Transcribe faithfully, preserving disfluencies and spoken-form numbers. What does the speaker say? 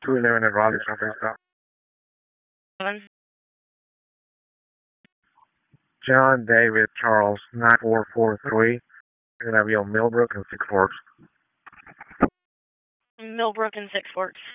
two eleven at Raleigh, traffic stop. John David Charles nine four four three. You're gonna be on Millbrook and Six Forks. Millbrook and Six Forks.